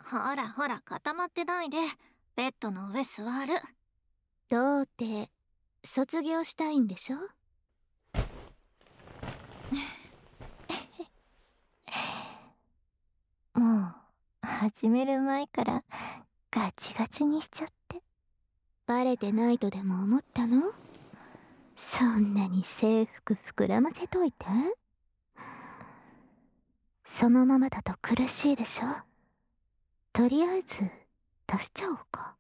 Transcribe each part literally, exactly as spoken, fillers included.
ほらほら固まってないで、ベッドの上座る。 童貞卒業したいんでしょ？ もう始める前からガチガチにしちゃって。 バレてないとでも思ったの？そんなに制服膨らませといて。そのままだと苦しいでしょ。とりあえず出しちゃおうか。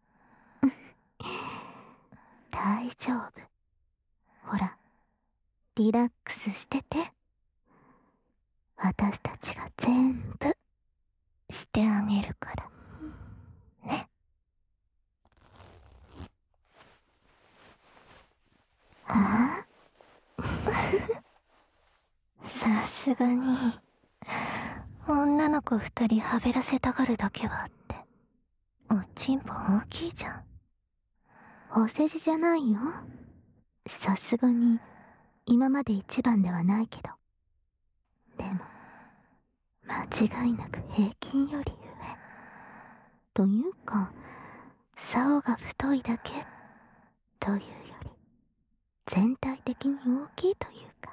大丈夫。ほら、リラックスしてて。私たちが全部してあげるからね。はあさすがに女の子二人はべらせたがるだけはあって、おちんぽ大きいじゃん。お世辞じゃないよ。さすがに今まで一番ではないけど、でも間違いなく平均より上というか、竿が太いだけというより全体的に大きいというか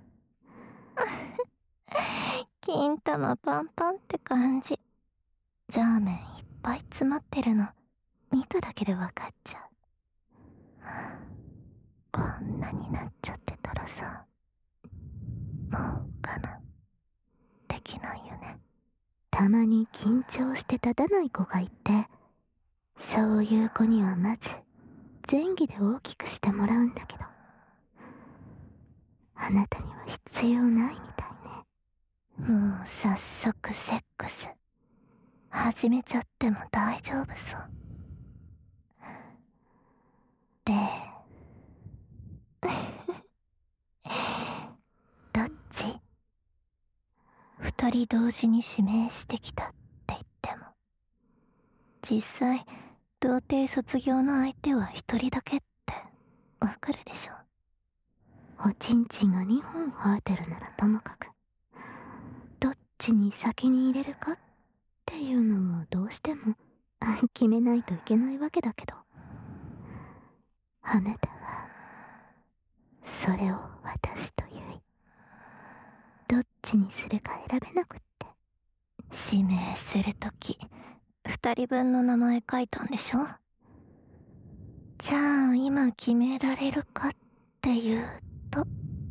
金玉パンパンって感じ。ザーメンいっぱい詰まってるの見ただけでわかっちゃう。こんなになっちゃってたらさ、もう我慢できないよね。たまに緊張して立たない子がいて、そういう子にはまず前儀で大きくしてもらうんだけど、あなたには必要ないみたいね。もう早速セックス始めちゃっても大丈夫そう。でどっち？二人同時に指名してきたって言っても、実際童貞卒業の相手は一人だけってわかるでしょ。おちんちんが二本生えてるならともかく、どっちに先に入れるかっていうのをどうしても決めないといけないわけだけど、あなたはそれを私とゆい、どっちにするか選べなくって。指名するとき二人分の名前書いたんでしょ。じゃあ今決められるかっていうと、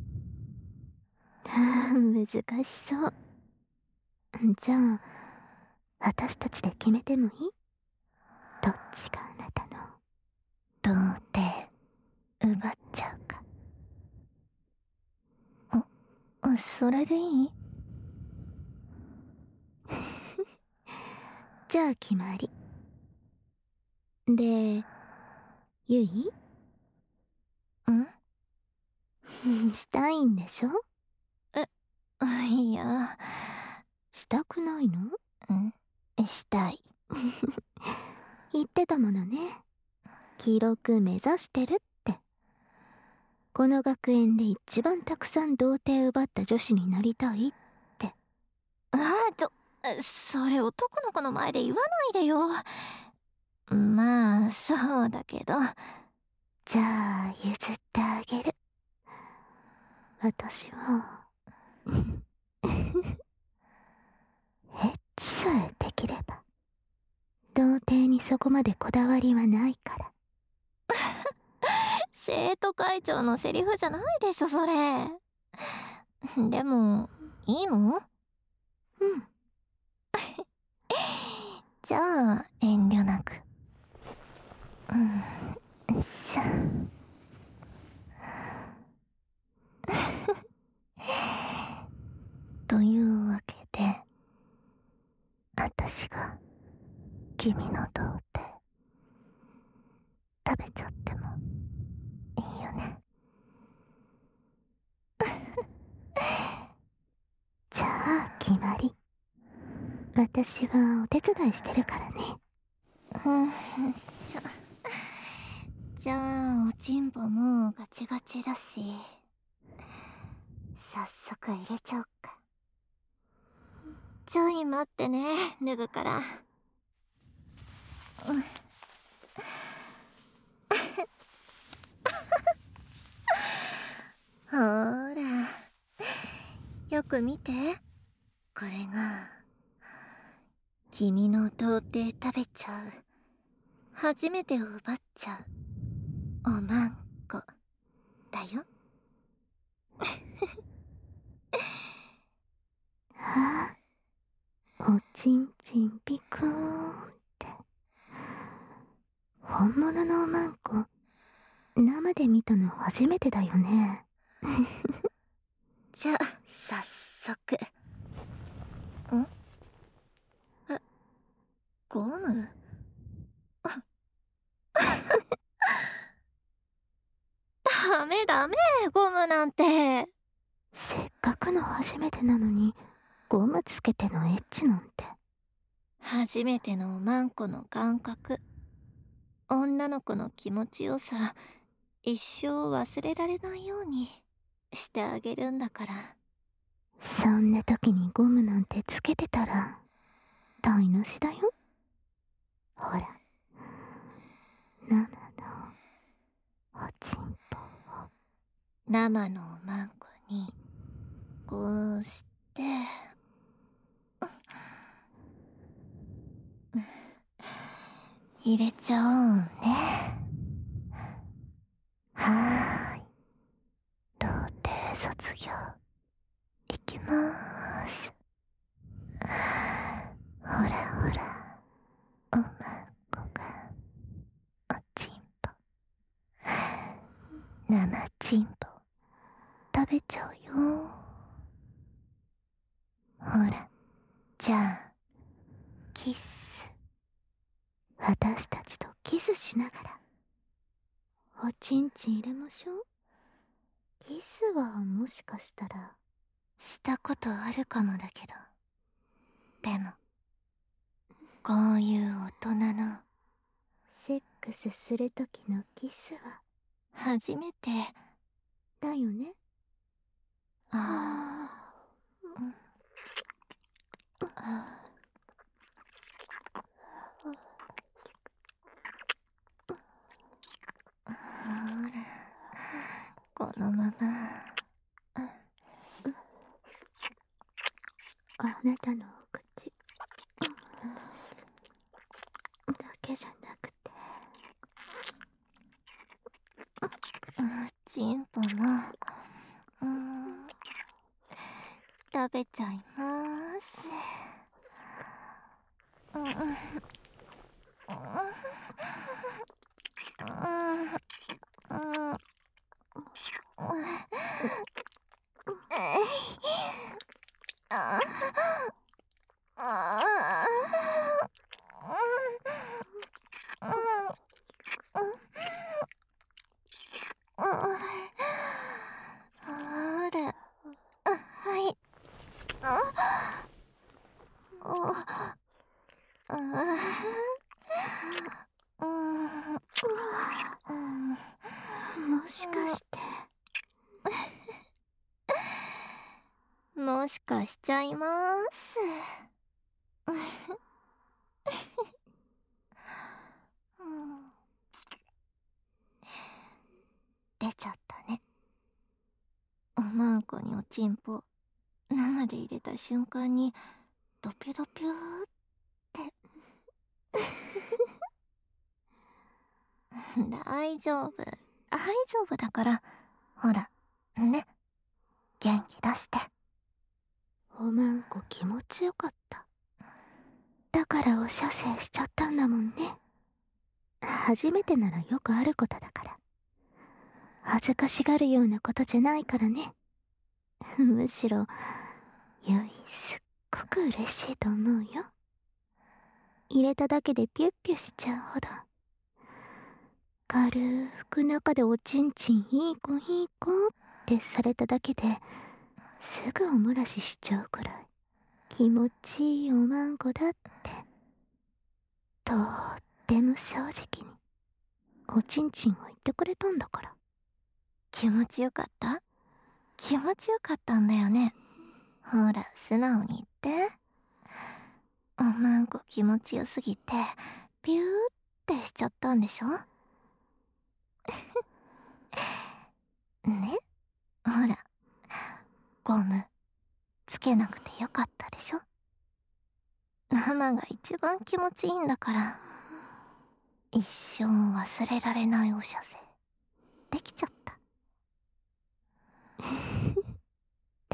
難しそう。じゃあ私たちで決めてもいい？どっちがあなたの童貞奪っちゃうか。あ、それでいい？じゃあ決まり。で、ゆい？んしたいんでしょ？え、いや、したくないの？んしたい。言ってたものね。記録目指してるって。この学園で一番たくさん童貞奪った女子になりたいって。ああ、ちょ、それ男の子の前で言わないでよ。まあ、そうだけど。じゃあ、譲ってあげる。私は、エッチさえできれば。童貞にそこまでこだわりはないから。生徒会長のセリフじゃないでしょ、それ。でも、いいの？うん。じゃあ、遠慮なく。うん、よっしゃ。というわけで、私が君の童貞食べちゃってもいいよね。じゃあ決まり。私はお手伝いしてるからね。うん、しょ。じゃあおちんぽもガチガチだし、早速入れちゃおっか。 ちょい待ってね、脱ぐから。うん、ほーら、よく見て。これが君の童貞食べちゃう、初めてを奪っちゃうおまんこだよ。 はあ、おちんちんピクーンって。本物のおまんこ生で見たの初めてだよね。 じゃあ早速。ん？え、ゴム？ダメダメ、ゴムなんて。 せっかくの初めてなのにゴムつけてのエッチなんて。 初めてのおまんこの感覚、女の子の気持ちよさ、一生忘れられないようにしてあげるんだから。 そんな時にゴムなんてつけてたら台無しだよ。ほら、生のおちんぽを。 生のおまんこにこうして入れちゃおうね。はーい、童貞卒業いきまーす。ほらほら、おまんこがおちんぽ、生ちんぽ食べちゃうよ。ほら、じゃあキス。 私たちとキスしながらおちんちん入れましょう。キスはもしかしたらしたことあるかもだけど、でもこういう大人のセックスするときのキスは初めてだよね。 ああ、うん、ああ、ほら、このまま。 あなたのお口だけじゃなくてチンポも、うん、食べちゃいまーす。うんうんうんうんうん。はい。 もしかしてもしかしちゃいまーす。出ちゃったね。おまんこにおちんぽ生で入れた瞬間にドピュドピューって大丈夫、大丈夫だから。ほらね、元気出して。 おまんこ気持ちよかった。だからお射精しちゃったんだもんね。初めてならよくあることだから。恥ずかしがるようなことじゃないからね。むしろゆいすっごく嬉しいと思うよ。入れただけでピュッピュしちゃうほど。軽く中でおちんちんいい子いい子ってされただけですぐお漏らししちゃうくらい気持ちいいおまんこだって、とっても正直におちんちんが言ってくれたんだから。 気持ちよかった？気持ちよかったんだよね。ほら素直に言って。 おまんこ気持ちよすぎてピューってしちゃったんでしょね、ほらゴムつけなくてよかったでしょ。ママが一番気持ちいいんだから。一生忘れられないおしゃせできちゃった。 で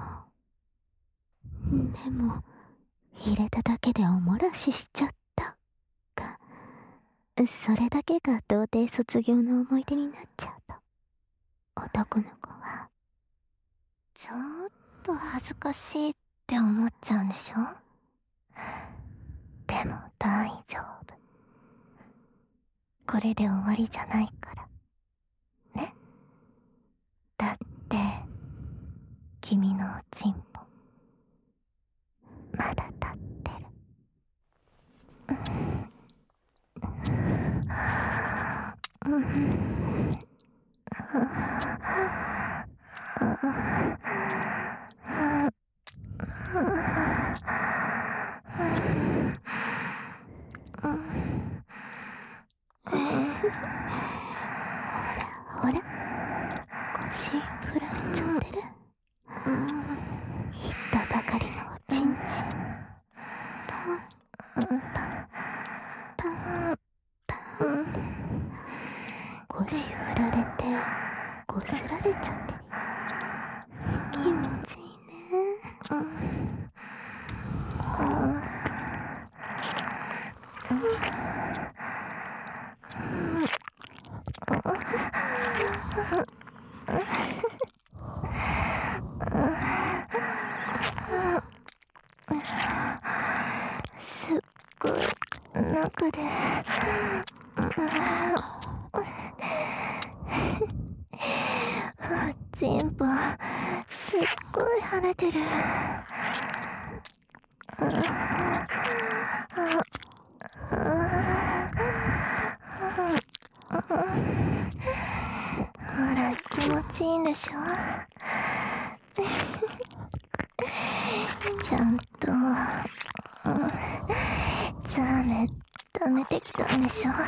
もでも入れただけでお漏らししちゃったか。それだけが童貞卒業の思い出になっちゃうと、男の子はちょっと恥ずかしいって思っちゃうんでしょ。でも大丈夫、これで終わりじゃないからね。だって君のおちんぽまだ立ってる。 ほら腰振られちゃってる。ひったばかりのおちんちん、パンパンパンパンって腰振られてこすられちゃって気持ちいいね。 すっごい中でおちんぽすっごい跳ねてる。ほら気持ちいいんでしょ。ちゃんとザーメ溜めてきたんでしょ。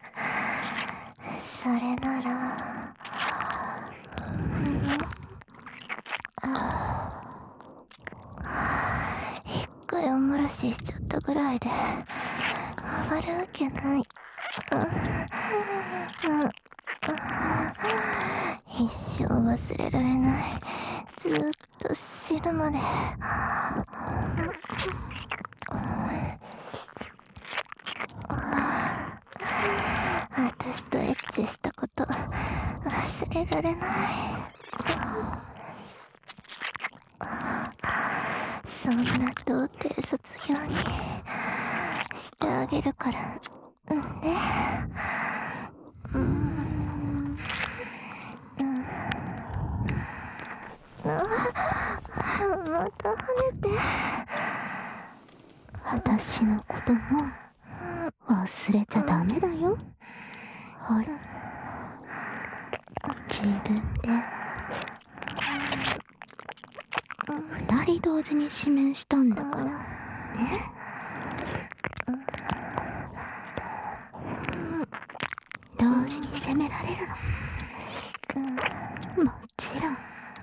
それなら一回お漏らししちゃったぐらいで終わるわけない。一生忘れられない、ずーっと死ぬまで。私とエッチしたこと忘れられない。そんな童貞卒業にしてあげるからね。うーん、うん、あ、また跳ねて。 私のことも忘れちゃダメだよ。はい、自分で二人同時に指名したんだからね。同時に責められるのもちろん。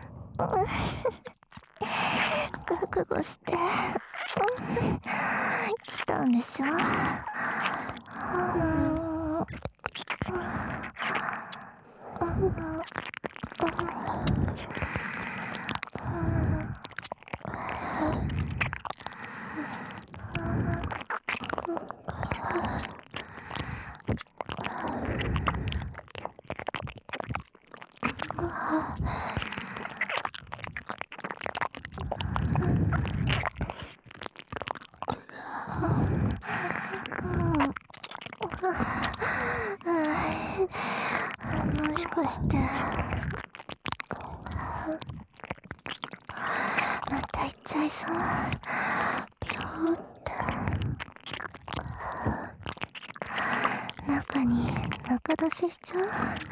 覚悟して来たんでしょ。もしかしてまた行っちゃいそう。ピョーって中に中出ししちゃう。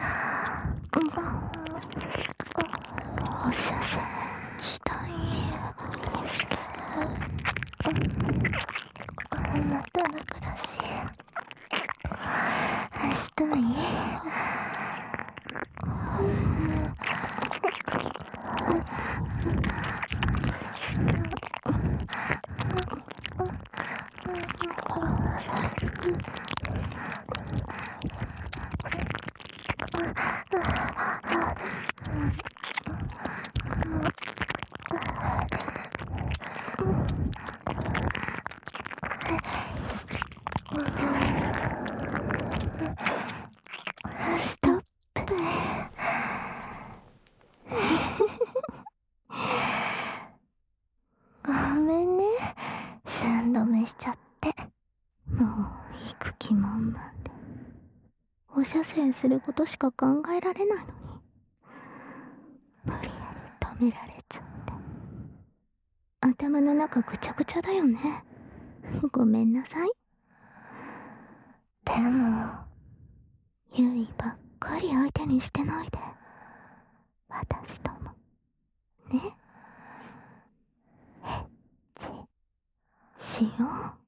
おしゃせしたい。 となくだししたい。ストップ。ごめんね、三度目しちゃって。もう行く気満々でお射精することしか考えられないのに、無理やり止められちゃって。頭の中ぐちゃぐちゃだよね。ごめんなさい。でもゆいばっかり相手にしてないで、私ともね、エッチしよう。